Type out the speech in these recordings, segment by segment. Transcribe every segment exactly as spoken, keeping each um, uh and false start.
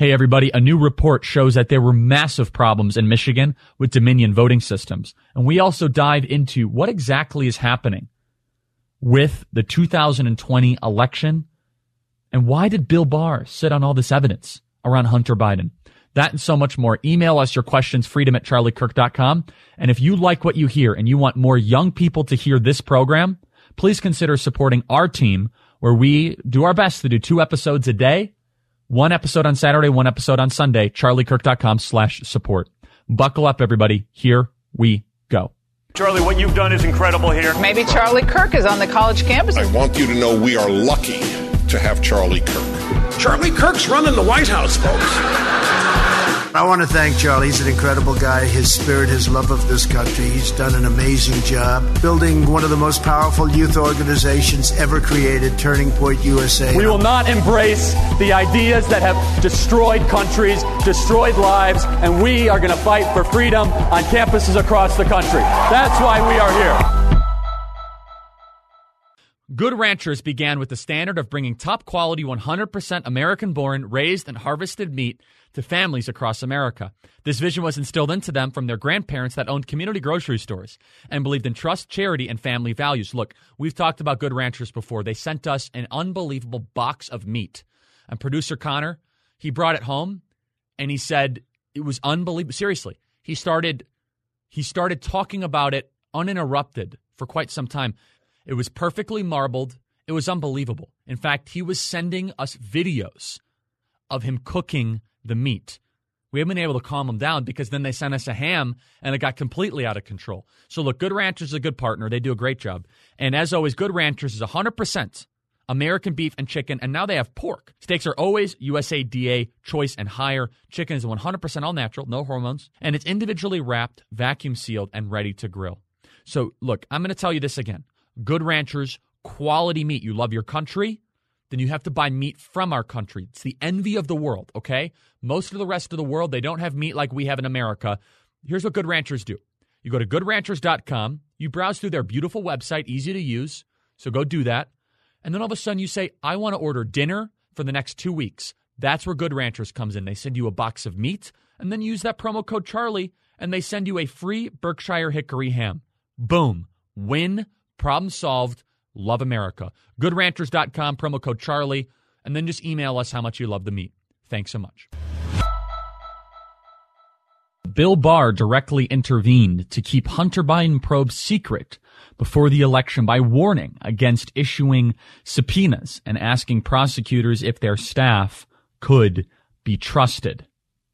Hey, everybody, a new report shows that there were massive problems in Michigan with Dominion voting systems. And we also dive into what exactly is happening with the two thousand twenty election and why did Bill Barr sit on all this evidence around Hunter Biden. That and so much more. Email us your questions, freedom at charlie kirk dot com. And if you like what you hear and you want more young people to hear this program, please consider supporting our team where we do our best to do two episodes a day. One episode on Saturday, one episode on Sunday, charlie kirk dot com slash support. Buckle up, everybody. Here we go. Charlie, what you've done is incredible here. Maybe Charlie Kirk is on the college campus. I want you to know we are lucky to have Charlie Kirk. Charlie Kirk's running the White House, folks. I want to thank Charlie. He's an incredible guy. His spirit, his love of this country. He's done an amazing job building one of the most powerful youth organizations ever created, Turning Point U S A. We will not embrace the ideas that have destroyed countries, destroyed lives, and we are going to fight for freedom on campuses across the country. That's why we are here. Good Ranchers began with the standard of bringing top-quality, one hundred percent American-born, raised, and harvested meat to families across America. This vision was instilled into them from their grandparents that owned community grocery stores and believed in trust, charity, and family values. Look, we've talked about Good Ranchers before. They sent us an unbelievable box of meat. And producer Connor, he brought it home, and he said it was unbelievable. Seriously, he started, he started talking about it uninterrupted for quite some time. It was perfectly marbled. It was unbelievable. In fact, he was sending us videos of him cooking the meat. We haven't been able to calm him down because then they sent us a ham and it got completely out of control. So look, Good Ranchers is a good partner. They do a great job. And as always, Good Ranchers is one hundred percent American beef and chicken, and now they have pork. Steaks are always U S A D A choice and higher. Chicken is one hundred percent all natural, no hormones, and it's individually wrapped, vacuum sealed, and ready to grill. So look, I'm going to tell you this again. Good Ranchers, quality meat. You love your country? Then you have to buy meat from our country. It's the envy of the world, okay? Most of the rest of the world, they don't have meat like we have in America. Here's what Good Ranchers do. You go to good ranchers dot com. You browse through their beautiful website, easy to use. So go do that. And then all of a sudden you say, I want to order dinner for the next two weeks. That's where Good Ranchers comes in. They send you a box of meat, and then use that promo code Charlie, and they send you a free Berkshire Hickory ham. Boom. Win. Problem solved. Love America. good ranchers dot com, promo code Charlie, and then just email us how much you love the meat. Thanks so much. Bill Barr directly intervened to keep Hunter Biden probe secret before the election by warning against issuing subpoenas and asking prosecutors if their staff could be trusted.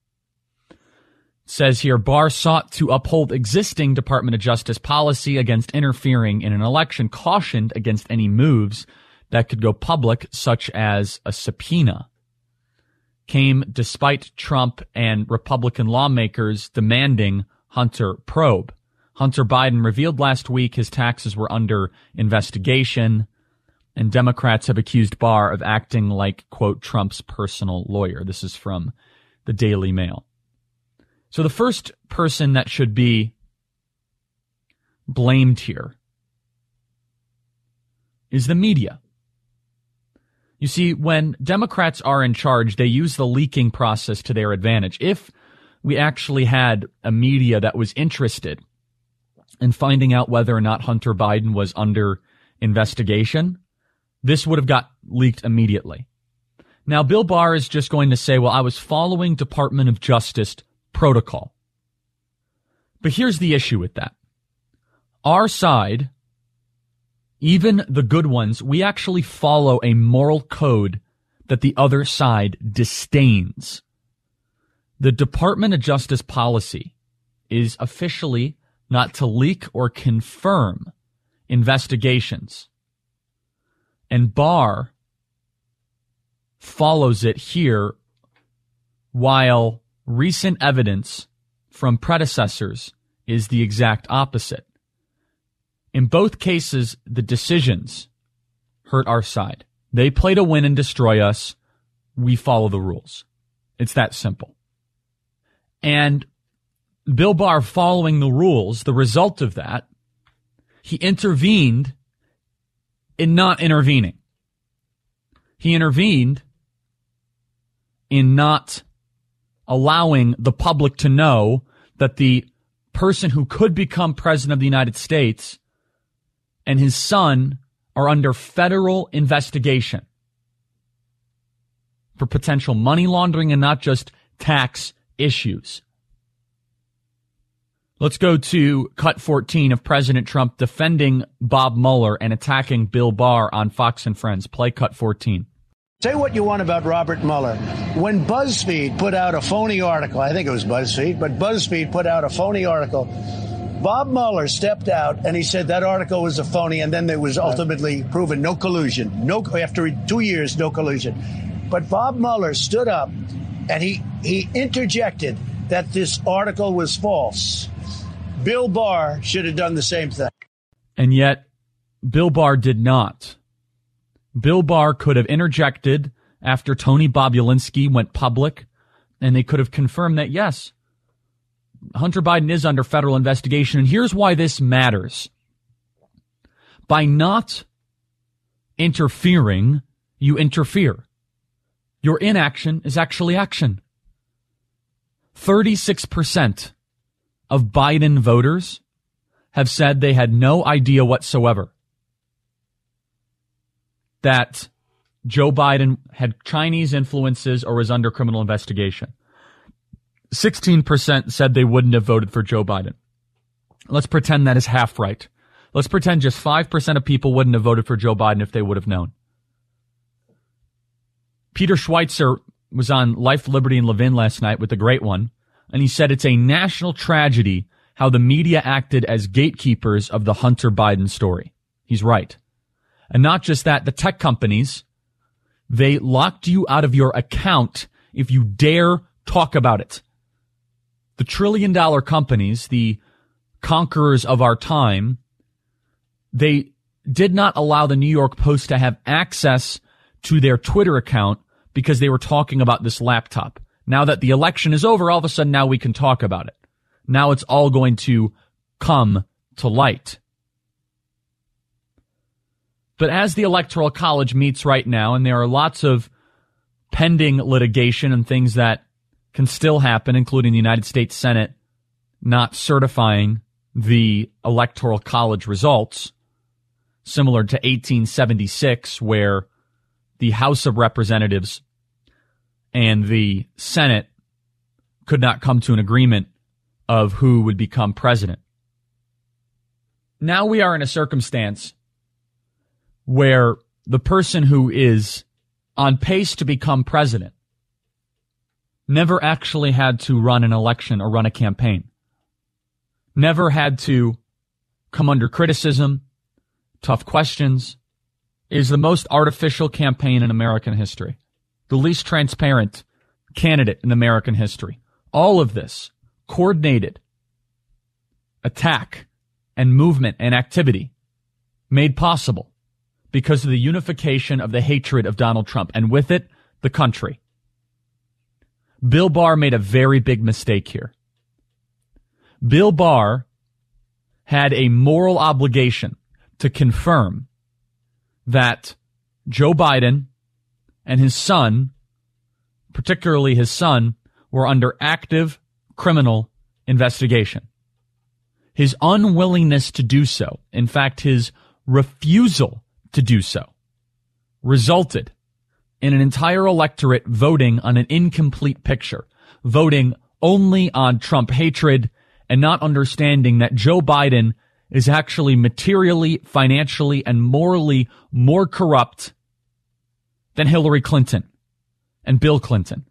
Says here, Barr sought to uphold existing Department of Justice policy against interfering in an election, cautioned against any moves that could go public, such as a subpoena. Came despite Trump and Republican lawmakers demanding Hunter probe. Hunter Biden revealed last week his taxes were under investigation, and Democrats have accused Barr of acting like, quote, Trump's personal lawyer. This is from the Daily Mail. So the first person that should be blamed here is the media. You see, when Democrats are in charge, they use the leaking process to their advantage. If we actually had a media that was interested in finding out whether or not Hunter Biden was under investigation, this would have got leaked immediately. Now, Bill Barr is just going to say, well, I was following Department of Justice protocol. But here's the issue with that. Our side, even the good ones, we actually follow a moral code that the other side disdains. The Department of Justice policy is officially not to leak or confirm investigations. And Barr follows it here, while recent evidence from predecessors is the exact opposite. In both cases, the decisions hurt our side. They play to win and destroy us. We follow the rules. It's that simple. And Bill Barr following the rules, the result of that, he intervened in not intervening. He intervened in not allowing the public to know that the person who could become president of the United States and his son are under federal investigation for potential money laundering and not just tax issues. Let's go to cut fourteen of President Trump defending Bob Mueller and attacking Bill Barr on Fox and Friends. Play cut fourteen. Say what you want about Robert Mueller. When BuzzFeed put out a phony article, I think it was BuzzFeed, but BuzzFeed put out a phony article, Bob Mueller stepped out and he said that article was a phony, and then there was ultimately proven no collusion. No, after two years, no collusion. But Bob Mueller stood up and he, he interjected that this article was false. Bill Barr should have done the same thing. And yet, Bill Barr did not. Bill Barr could have interjected after Tony Bobulinski went public, and they could have confirmed that, yes, Hunter Biden is under federal investigation. And here's why this matters. By not interfering, you interfere. Your inaction is actually action. thirty-six percent of Biden voters have said they had no idea whatsoever that Joe Biden had Chinese influences or was under criminal investigation. sixteen percent said they wouldn't have voted for Joe Biden. Let's pretend that is half right. Let's pretend just five percent of people wouldn't have voted for Joe Biden if they would have known. Peter Schweitzer was on Life, Liberty, and Levin last night with the Great One, and he said it's a national tragedy how the media acted as gatekeepers of the Hunter Biden story. He's right. And not just that, the tech companies, they locked you out of your account if you dare talk about it. The trillion dollar companies, the conquerors of our time, they did not allow the New York Post to have access to their Twitter account because they were talking about this laptop. Now that the election is over, all of a sudden now we can talk about it. Now it's all going to come to light. But as the Electoral College meets right now, and there are lots of pending litigation and things that can still happen, including the United States Senate not certifying the Electoral College results, similar to eighteen seventy-six, where the House of Representatives and the Senate could not come to an agreement of who would become president. Now we are in a circumstance where the person who is on pace to become president never actually had to run an election or run a campaign, never had to come under criticism, tough questions, is the most artificial campaign in American history, the least transparent candidate in American history. All of this coordinated attack and movement and activity made possible because of the unification of the hatred of Donald Trump, and with it, the country. Bill Barr made a very big mistake here. Bill Barr had a moral obligation to confirm that Joe Biden and his son, particularly his son, were under active criminal investigation. His unwillingness to do so, in fact, his refusal to do so, resulted in an entire electorate voting on an incomplete picture, voting only on Trump hatred and not understanding that Joe Biden is actually materially, financially, and morally more corrupt than Hillary Clinton and Bill Clinton.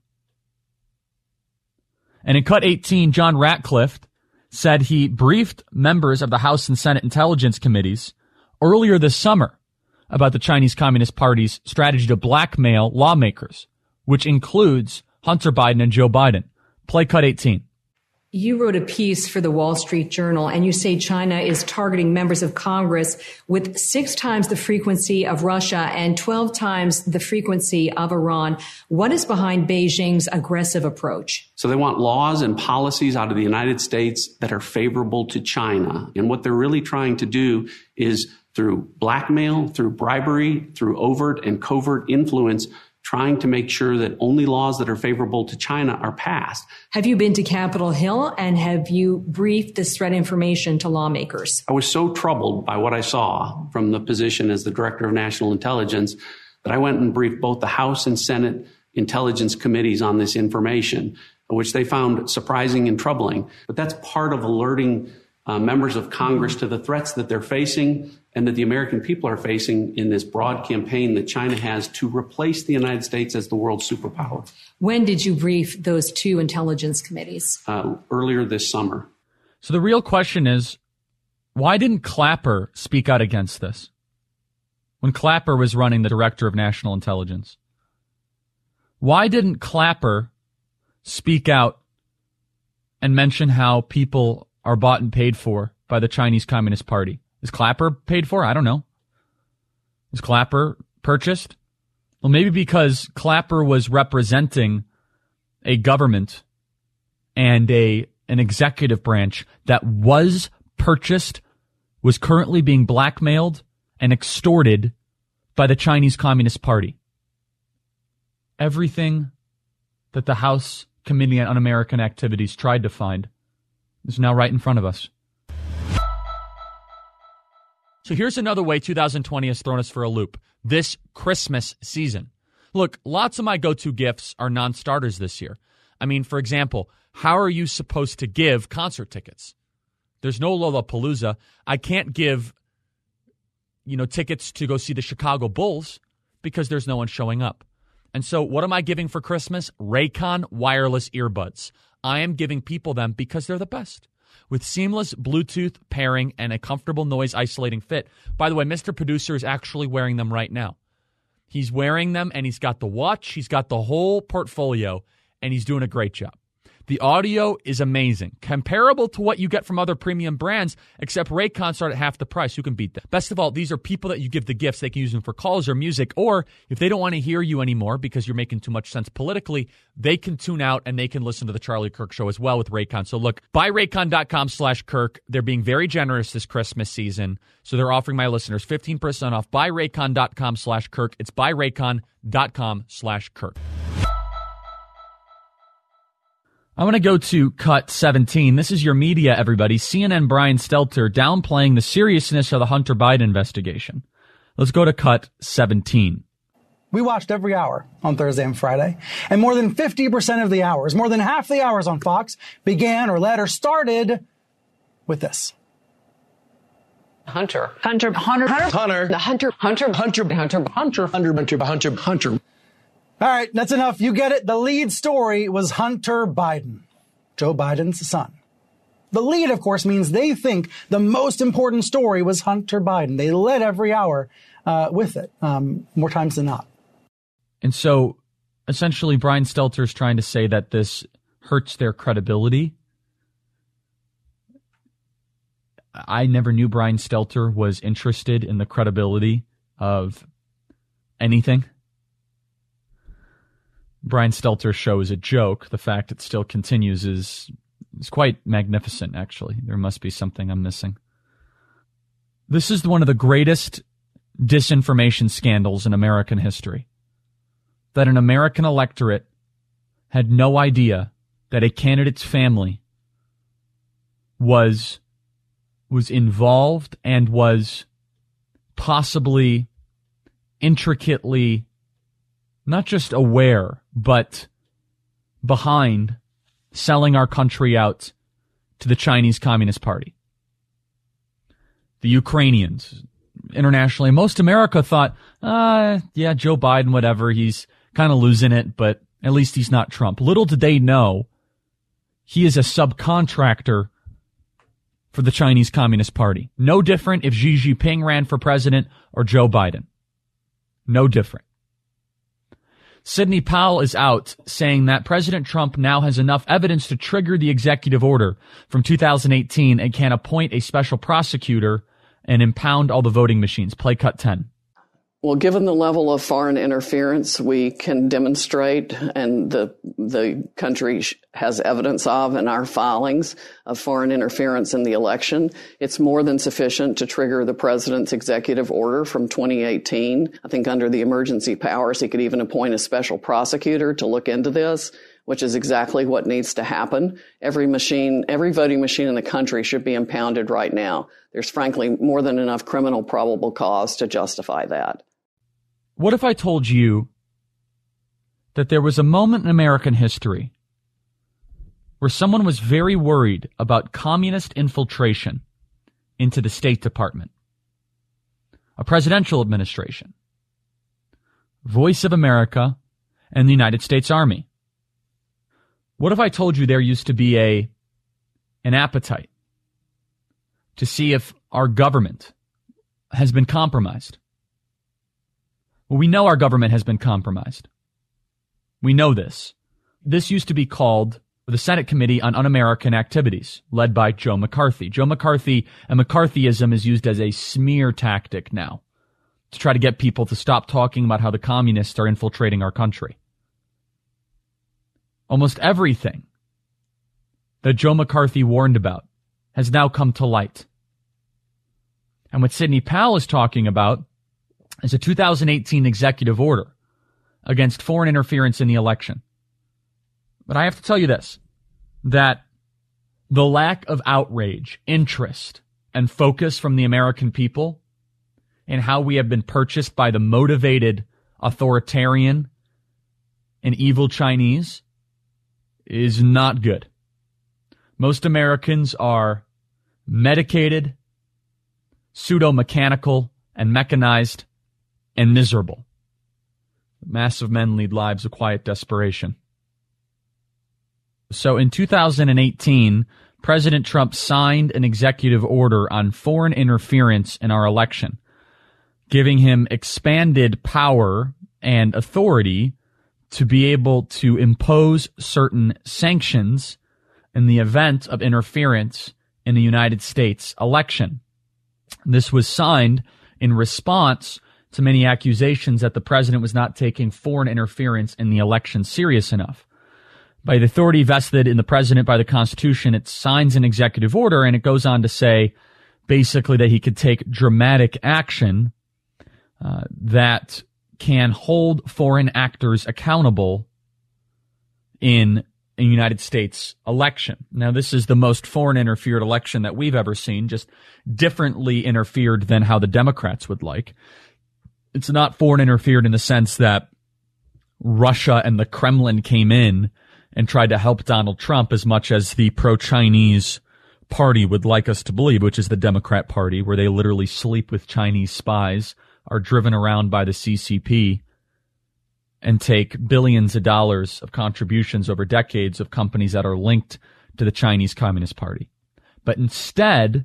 And in cut eighteen, John Ratcliffe said he briefed members of the House and Senate Intelligence Committees earlier this summer about the Chinese Communist Party's strategy to blackmail lawmakers, which includes Hunter Biden and Joe Biden. Play cut eighteen. You wrote a piece for the Wall Street Journal, and you say China is targeting members of Congress with six times the frequency of Russia and twelve times the frequency of Iran. What is behind Beijing's aggressive approach? So they want laws and policies out of the United States that are favorable to China. And what they're really trying to do is, through blackmail, through bribery, through overt and covert influence, trying to make sure that only laws that are favorable to China are passed. Have you been to Capitol Hill and have you briefed this threat information to lawmakers? I was so troubled by what I saw from the position as the Director of National Intelligence that I went and briefed both the House and Senate Intelligence Committees on this information, which they found surprising and troubling. But that's part of alerting uh, members of Congress to the threats that they're facing and that the American people are facing in this broad campaign that China has to replace the United States as the world superpower. When did you brief those two intelligence committees? Uh, earlier this summer. So the real question is, why didn't Clapper speak out against this when Clapper was running the Director of National Intelligence? Why didn't Clapper speak out and mention how people are bought and paid for by the Chinese Communist Party? Is Clapper paid for? I don't know. Is Clapper purchased? Well, maybe because Clapper was representing a government and a an executive branch that was purchased, was currently being blackmailed and extorted by the Chinese Communist Party. Everything that the House Committee on Un-American Activities tried to find is now right in front of us. So here's another way two thousand twenty has thrown us for a loop. This Christmas season. Look, lots of my go-to gifts are non-starters this year. I mean, for example, how are you supposed to give concert tickets? There's no Lollapalooza. I can't give, you know, tickets to go see the Chicago Bulls because there's no one showing up. And so what am I giving for Christmas? Raycon wireless earbuds. I am giving people them because they're the best. With seamless Bluetooth pairing and a comfortable noise-isolating fit. By the way, Mister Producer is actually wearing them right now. He's wearing them, and he's got the watch, he's got the whole portfolio, and he's doing a great job. The audio is amazing, comparable to what you get from other premium brands, except Raycon start at half the price. Who can beat that? Best of all, these are people that you give the gifts. They can use them for calls or music, or if they don't want to hear you anymore because you're making too much sense politically, they can tune out and they can listen to the Charlie Kirk Show as well with Raycon. So look, buy Raycon.com slash Kirk. They're being very generous this Christmas season, so they're offering my listeners fifteen percent off. Buy Raycon.com slash Kirk. It's buy Raycon.com slash Kirk. I want to go to cut seventeen. This is your media, everybody. C N N Brian Stelter downplaying the seriousness of the Hunter Biden investigation. Let's go to cut seventeen. We watched every hour on Thursday and Friday, and more than fifty percent of the hours, more than half the hours on Fox, began or led or started with this. Hunter. Hunter. Hunter. Hunter. The Hunter. Hunter. Hunter. Hunter. Hunter. Hunter. Hunter. Hunter. Hunter. All right, that's enough. You get it. The lead story was Hunter Biden, Joe Biden's son. The lead, of course, means they think the most important story was Hunter Biden. They led every hour uh, with it, um, more times than not. And so, essentially, Brian Stelter is trying to say that this hurts their credibility. I never knew Brian Stelter was interested in the credibility of anything. Brian Stelter's show is a joke. The fact it still continues is is quite magnificent, actually. There must be something I'm missing. This is one of the greatest disinformation scandals in American history. That an American electorate had no idea that a candidate's family was was involved and was possibly intricately not just aware, but behind selling our country out to the Chinese Communist Party. The Ukrainians, internationally, most America thought, uh, yeah, Joe Biden, whatever, he's kind of losing it, but at least he's not Trump. Little did they know he is a subcontractor for the Chinese Communist Party. No different if Xi Jinping ran for president or Joe Biden. No different. Sidney Powell is out saying that President Trump now has enough evidence to trigger the executive order from two thousand eighteen and can appoint a special prosecutor and impound all the voting machines. Play cut ten. Well, given the level of foreign interference we can demonstrate and the the country has evidence of in our filings of foreign interference in the election, it's more than sufficient to trigger the president's executive order from twenty eighteen. I think under the emergency powers, he could even appoint a special prosecutor to look into this, which is exactly what needs to happen. Every machine, every voting machine in the country should be impounded right now. There's frankly more than enough criminal probable cause to justify that. What if I told you that there was a moment in American history where someone was very worried about communist infiltration into the State Department, a presidential administration, Voice of America, and the United States Army? What if I told you there used to be a an appetite to see if our government has been compromised? Well, we know our government has been compromised. We know this. This used to be called the Senate Committee on Un-American Activities, led by Joe McCarthy. Joe McCarthy and McCarthyism is used as a smear tactic now to try to get people to stop talking about how the communists are infiltrating our country. Almost everything that Joe McCarthy warned about has now come to light. And what Sidney Powell is talking about is a two thousand eighteen executive order against foreign interference in the election. But I have to tell you this, that the lack of outrage, interest, and focus from the American people in how we have been purchased by the motivated, authoritarian, and evil Chinese is not good. Most Americans are medicated, pseudo-mechanical, and mechanized, and miserable. Mass of men lead lives of quiet desperation. So in two thousand eighteen, President Trump signed an executive order on foreign interference in our election, giving him expanded power and authority to be able to impose certain sanctions in the event of interference in the United States election. This was signed in response to many accusations that the president was not taking foreign interference in the election serious enough. By the authority vested in the president by the Constitution, it signs an executive order, and it goes on to say basically that he could take dramatic action uh, that can hold foreign actors accountable in a United States election. Now, this is the most foreign interfered election that we've ever seen, just differently interfered than how the Democrats would like. It's not foreign interfered in the sense that Russia and the Kremlin came in and tried to help Donald Trump as much as the pro-Chinese party would like us to believe, which is the Democrat Party, where they literally sleep with Chinese spies, are driven around by the C C P, and take billions of dollars of contributions over decades of companies that are linked to the Chinese Communist Party. But instead,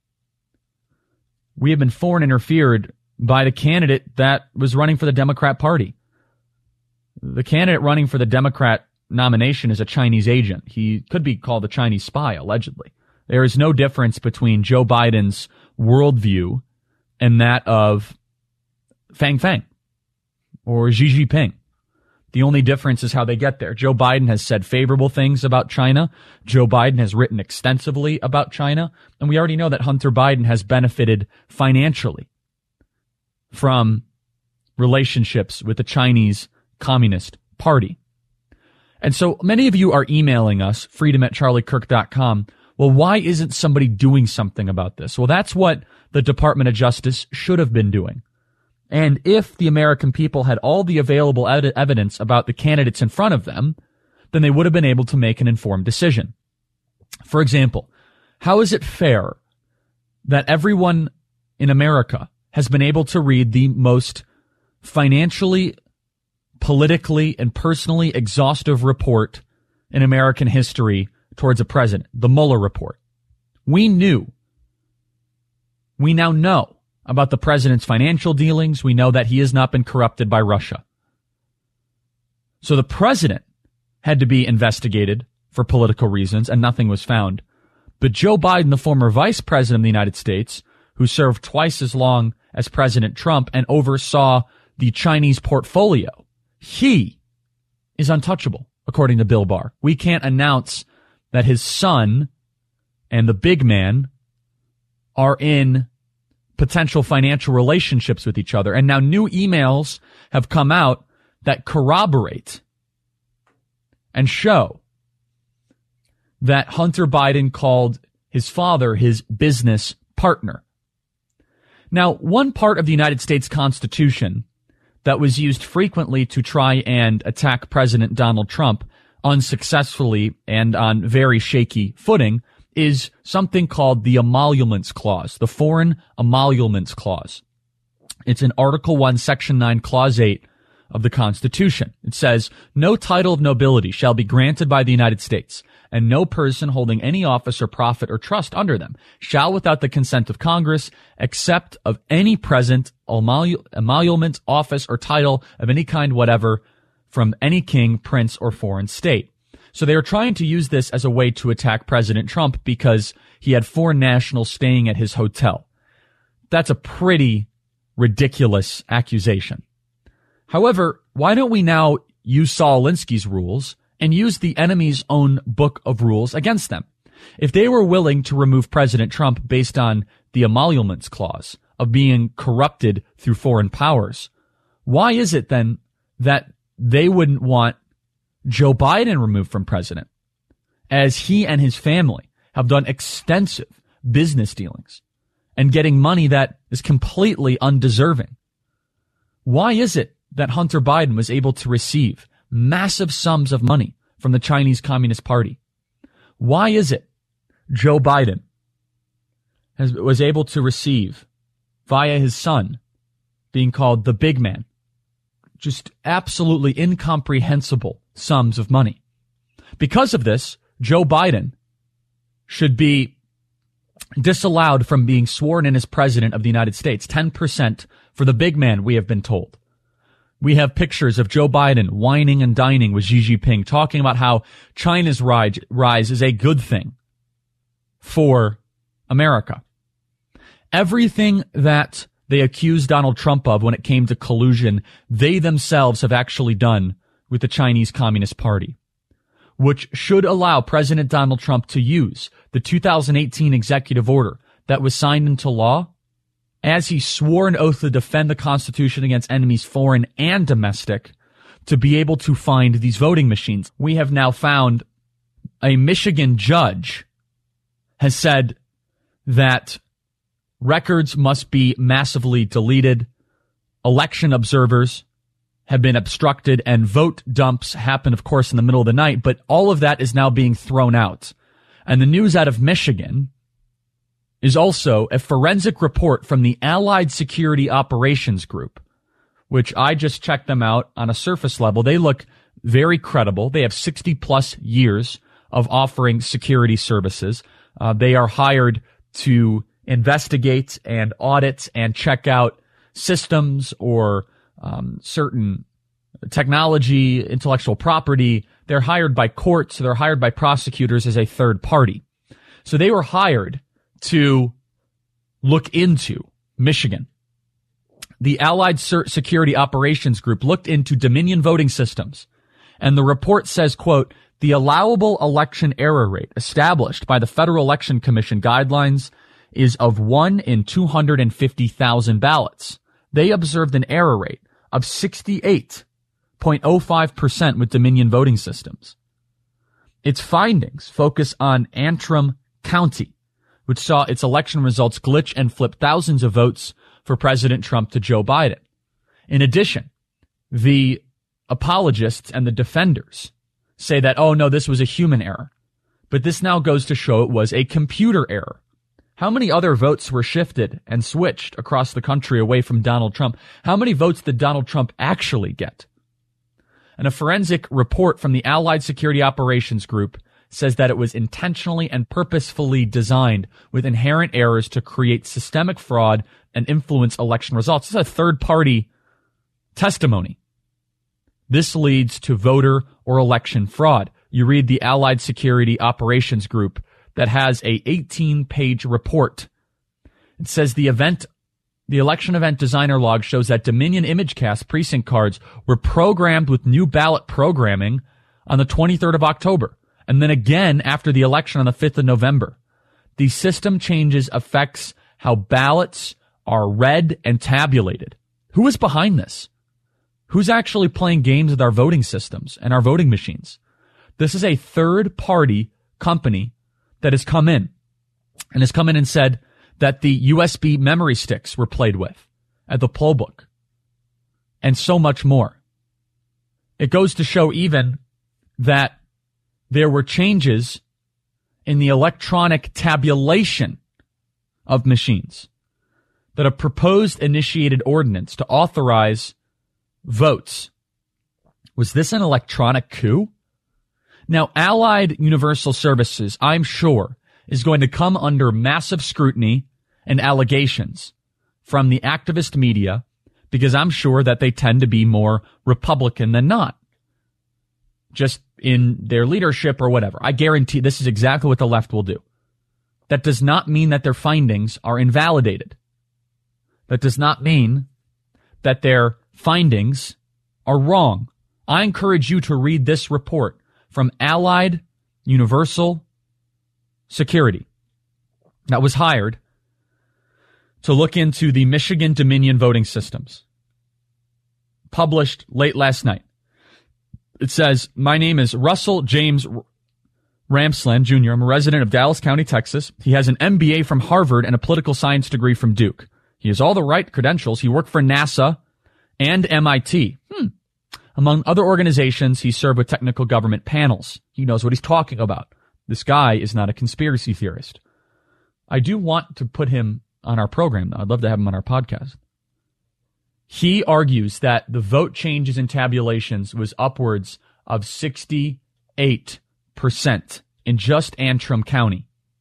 we have been foreign interfered by the candidate that was running for the Democrat Party. The candidate running for the Democrat nomination is a Chinese agent. He could be called a Chinese spy, allegedly. There is no difference between Joe Biden's worldview and that of Fang Fang or Xi Jinping. The only difference is how they get there. Joe Biden has said favorable things about China. Joe Biden has written extensively about China. And we already know that Hunter Biden has benefited financially from relationships with the Chinese Communist Party. And so many of you are emailing us, freedom at charlie kirk dot com. Well, why isn't somebody doing something about this? Well, that's what the Department of Justice should have been doing. And if the American people had all the available ed- evidence about the candidates in front of them, then they would have been able to make an informed decision. For example, how is it fair that everyone in America has been able to read the most financially, politically, and personally exhaustive report in American history towards a president, the Mueller report? We knew, we now know about the president's financial dealings. We know that he has not been corrupted by Russia. So the president had to be investigated for political reasons, and nothing was found. But Joe Biden, the former vice president of the United States, who served twice as long as President Trump and oversaw the Chinese portfolio. He is untouchable, according to Bill Barr. We can't announce that his son and the big man are in potential financial relationships with each other. And now new emails have come out that corroborate and show that Hunter Biden called his father his business partner. Now, one part of the United States Constitution that was used frequently to try and attack President Donald Trump unsuccessfully and on very shaky footing is something called the Emoluments Clause, the Foreign Emoluments Clause. It's in Article one, Section nine, Clause eight of the Constitution. It says, no title of nobility shall be granted by the United States, and no person holding any office or profit or trust under them shall, without the consent of Congress, accept of any present emolu- emolument, office, or title of any kind whatever from any king, prince, or foreign state. So they were trying to use this as a way to attack President Trump because he had foreign nationals staying at his hotel. That's a pretty ridiculous accusation. However, why don't we now use Saul Alinsky's rules and use the enemy's own book of rules against them? If they were willing to remove President Trump based on the Emoluments Clause of being corrupted through foreign powers, why is it then that they wouldn't want Joe Biden removed from president, as he and his family have done extensive business dealings and getting money that is completely undeserving? Why is it that Hunter Biden was able to receive massive sums of money from the Chinese Communist Party? Why is it Joe Biden has, was able to receive, via his son, being called the big man, just absolutely incomprehensible sums of money? Because of this, Joe Biden should be disallowed from being sworn in as president of the United States. ten percent for the big man, we have been told. We have pictures of Joe Biden whining and dining with Xi Jinping, talking about how China's rise, rise is a good thing for America. Everything that they accused Donald Trump of when it came to collusion, they themselves have actually done with the Chinese Communist Party, which should allow President Donald Trump to use the two thousand eighteen executive order that was signed into law as he swore an oath to defend the Constitution against enemies foreign and domestic, to be able to find these voting machines. We have now found a Michigan judge has said that records must be massively deleted, election observers have been obstructed, and vote dumps happen, of course, in the middle of the night, but all of that is now being thrown out. And the news out of Michigan is also a forensic report from the Allied Security Operations Group, which I just checked them out on a surface level. They look very credible. They have sixty plus years of offering security services. Uh, they are hired to investigate and audit and check out systems or um, certain technology, intellectual property. They're hired by courts. They're hired by prosecutors as a third party. So they were hired to look into Michigan. The Allied Security Operations Group looked into Dominion voting systems, and the report says, quote, the allowable election error rate established by the Federal Election Commission guidelines is of one in two hundred fifty thousand ballots. They observed an error rate of sixty-eight point zero five percent with Dominion voting systems. Its findings focus on Antrim County, which saw its election results glitch and flip thousands of votes for President Trump to Joe Biden. In addition, the apologists and the defenders say that, oh no, this was a human error. But this now goes to show it was a computer error. How many other votes were shifted and switched across the country away from Donald Trump? How many votes did Donald Trump actually get? And a forensic report from the Allied Security Operations Group says that it was intentionally and purposefully designed with inherent errors to create systemic fraud and influence election results. This is a third-party testimony. This leads to voter or election fraud. You read the Allied Security Operations Group that has a eighteen page report It says the event, the election event designer log shows that Dominion ImageCast precinct cards were programmed with new ballot programming on the twenty-third of October, and then again after the election on the fifth of November. The system changes affects how ballots are read and tabulated. Who is behind this? Who's actually playing games with our voting systems and our voting machines? This is a third-party company that has come in and has come in and said that the U S B memory sticks were played with at the poll book and so much more. It goes to show even that there were changes in the electronic tabulation of machines, that a proposed initiated ordinance to authorize votes. Was this an electronic coup? Now, Allied Universal Services, I'm sure, is going to come under massive scrutiny and allegations from the activist media because I'm sure that they tend to be more Republican than not, just in their leadership or whatever. I guarantee this is exactly what the left will do. That does not mean that their findings are invalidated. That does not mean that their findings are wrong. I encourage you to read this report from Allied Universal Security that was hired to look into the Michigan Dominion voting systems. Published late last night. It says, my name is Russell James Ramsland, Junior I'm a resident of Dallas County, Texas. He has an M B A from Harvard and a political science degree from Duke. He has all the right credentials. He worked for NASA and M I T. Hmm. Among other organizations, he served with technical government panels. He knows what he's talking about. This guy is not a conspiracy theorist. I do want to put him on our program, though. I'd love to have him on our podcast. He argues that the vote changes in tabulations was upwards of sixty-eight percent in just Antrim County.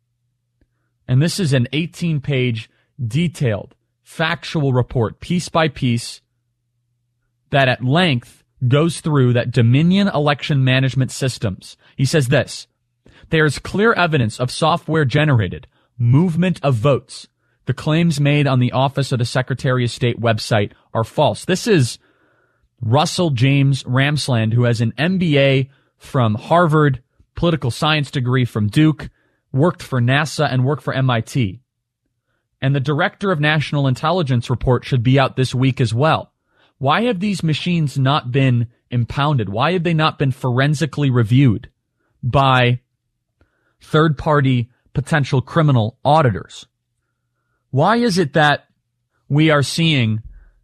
And this is an eighteen-page, detailed, factual report, piece by piece, that at length goes through that Dominion election management systems. He says this, there's clear evidence of software-generated movement of votes. The claims made on the Office of the Secretary of State website are false. This is Russell James Ramsland, who has an M B A from Harvard, political science degree from Duke, worked for NASA and worked for M I T. And the Director of National Intelligence report should be out this week as well. Why have these machines not been impounded? Why have they not been forensically reviewed by third-party potential criminal auditors? Why is it that we are seeing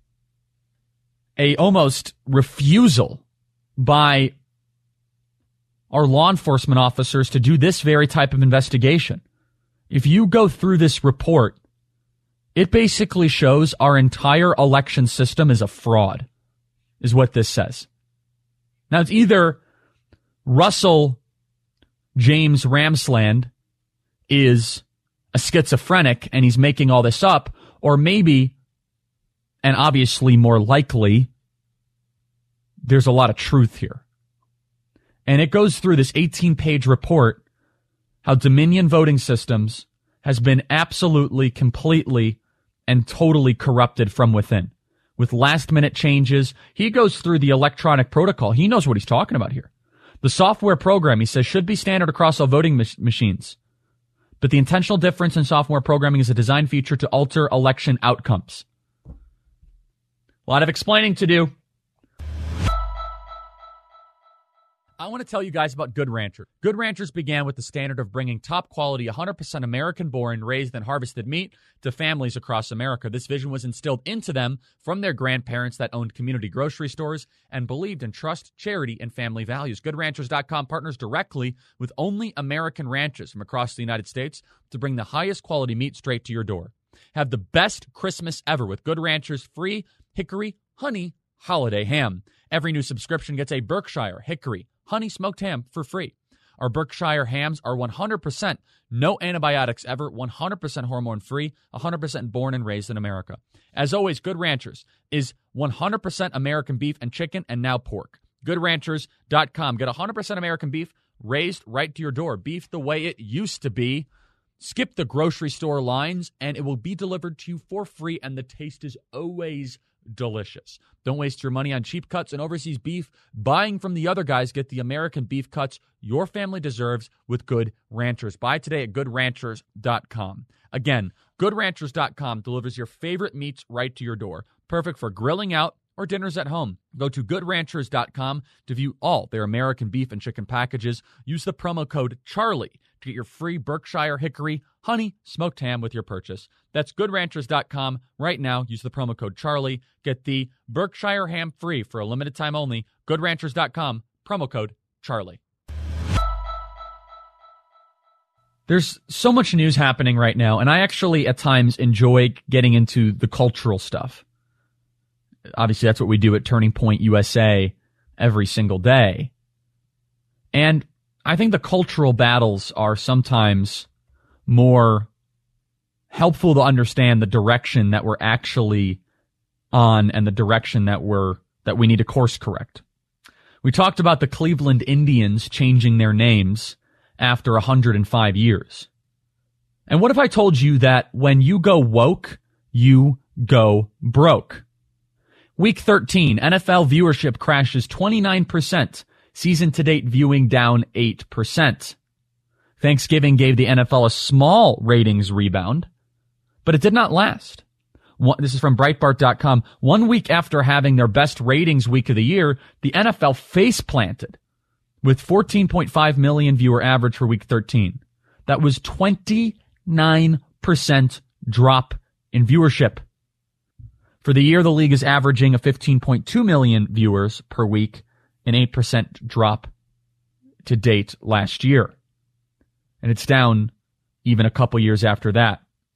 a almost refusal by our law enforcement officers to do this very type of investigation? If you go through this report, it basically shows our entire election system is a fraud, is what this says. Now, it's either Russell James Ramsland is a schizophrenic and he's making all this up, or maybe, and obviously more likely, there's a lot of truth here. And it goes through this eighteen-page report how Dominion voting systems has been absolutely, completely, and totally corrupted from within. With last-minute changes, he goes through the electronic protocol. He knows what he's talking about here. The software program, he says, should be standard across all voting mach- machines. But the intentional difference in software programming is a design feature to alter election outcomes. A lot of explaining to do. I want to tell you guys about Good Rancher. Good Ranchers began with the standard of bringing top-quality, one hundred percent American-born, raised and harvested meat to families across America. This vision was instilled into them from their grandparents that owned community grocery stores and believed in trust, charity, and family values. Good Ranchers dot com partners directly with only American ranches from across the United States to bring the highest quality meat straight to your door. Have the best Christmas ever with Good Ranchers' free Hickory Honey Holiday Ham. Every new subscription gets a Berkshire Hickory Honey smoked ham for free. Our Berkshire hams are one hundred percent no antibiotics ever, one hundred percent hormone free, one hundred percent born and raised in America. As always, Good Ranchers is one hundred percent American beef and chicken and now pork. Good Ranchers dot com. Get one hundred percent American beef raised right to your door. Beef the way it used to be. Skip the grocery store lines, and it will be delivered to you for free, and the taste is always delicious. Don't waste your money on cheap cuts and overseas beef. Buying from the other guys, get the American beef cuts your family deserves with Good Ranchers. Buy today at good ranchers dot com. Again, good ranchers dot com delivers your favorite meats right to your door. Perfect for grilling out or dinners at home. Go to good ranchers dot com to view all their American beef and chicken packages. Use the promo code CHARLIE to get your free Berkshire Hickory Honey Smoked Ham with your purchase. That's good ranchers dot com right now. Use the promo code CHARLIE. Get the Berkshire Ham free for a limited time only. good ranchers dot com, promo code CHARLIE. There's so much news happening right now, and I actually at times enjoy getting into the cultural stuff. Obviously, that's what we do at Turning Point U S A every single day. And I think the cultural battles are sometimes more helpful to understand the direction that we're actually on and the direction that we're that we need to course correct. We talked about the Cleveland Indians changing their names after one hundred five years. And what if I told you that when you go woke, you go broke? Week thirteen, N F L viewership crashes twenty-nine percent. Season-to-date viewing down eight percent. Thanksgiving gave the N F L a small ratings rebound, but it did not last. One, this is from Breitbart dot com. One week after having their best ratings week of the year, the N F L face-planted with fourteen point five million viewer average for week thirteen. That was twenty-nine percent drop in viewership. For the year, the league is averaging a fifteen point two million viewers per week, an eight percent drop to date last year. And it's down even a couple years after that.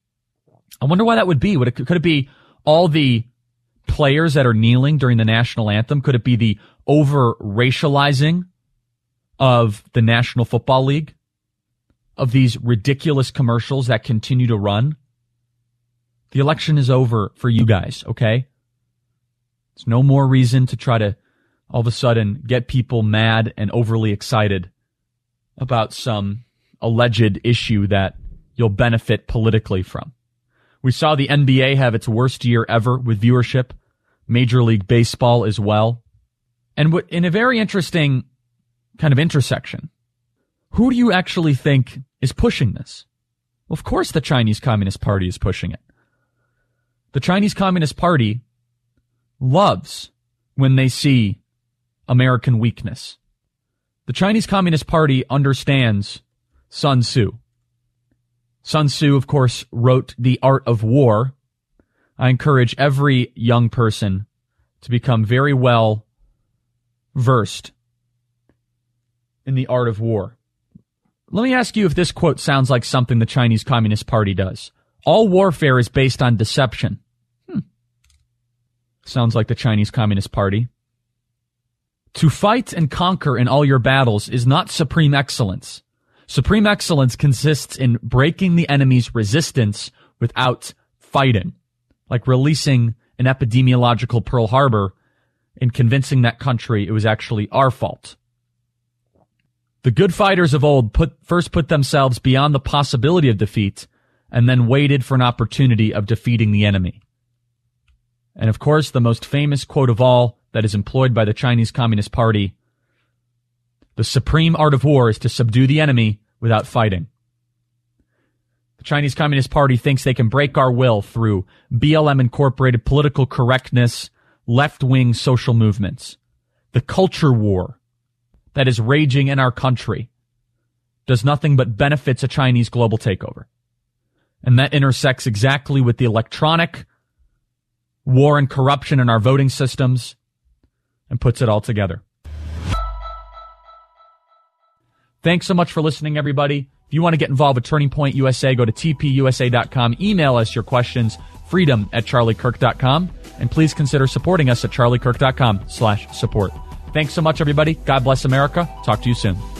I wonder why that would be. Would it, could it be all the players that are kneeling during the national anthem? Could it be the over-racializing of the National Football League? Of these ridiculous commercials that continue to run? The election is over for you guys, okay? There's no more reason to try to all of a sudden get people mad and overly excited about some alleged issue that you'll benefit politically from. We saw the N B A have its worst year ever with viewership, Major League Baseball as well. And what, in a very interesting kind of intersection, who do you actually think is pushing this? Well, of course the Chinese Communist Party is pushing it. The Chinese Communist Party loves when they see American weakness. The Chinese Communist Party understands Sun Tzu. Sun Tzu, of course, wrote The Art of War. I encourage every young person to become very well versed in the art of war. Let me ask you if this quote sounds like something the Chinese Communist Party does. All warfare is based on deception. Hmm. Sounds like the Chinese Communist Party. To fight and conquer in all your battles is not supreme excellence. Supreme excellence consists in breaking the enemy's resistance without fighting, like releasing an epidemiological Pearl Harbor and convincing that country it was actually our fault. The good fighters of old put, first put themselves beyond the possibility of defeat and then waited for an opportunity of defeating the enemy. And of course, the most famous quote of all that is employed by the Chinese Communist Party: the supreme art of war is to subdue the enemy without fighting. The Chinese Communist Party thinks they can break our will through B L M-incorporated political correctness, left-wing social movements. The culture war that is raging in our country does nothing but benefits a Chinese global takeover. And that intersects exactly with the electronic war and corruption in our voting systems and puts it all together. Thanks so much for listening, everybody. If you want to get involved with Turning Point U S A, go to T P U S A dot com. Email us your questions, freedom at charlie kirk dot com. And please consider supporting us at charlie kirk dot com slash support. Thanks so much, everybody. God bless America. Talk to you soon.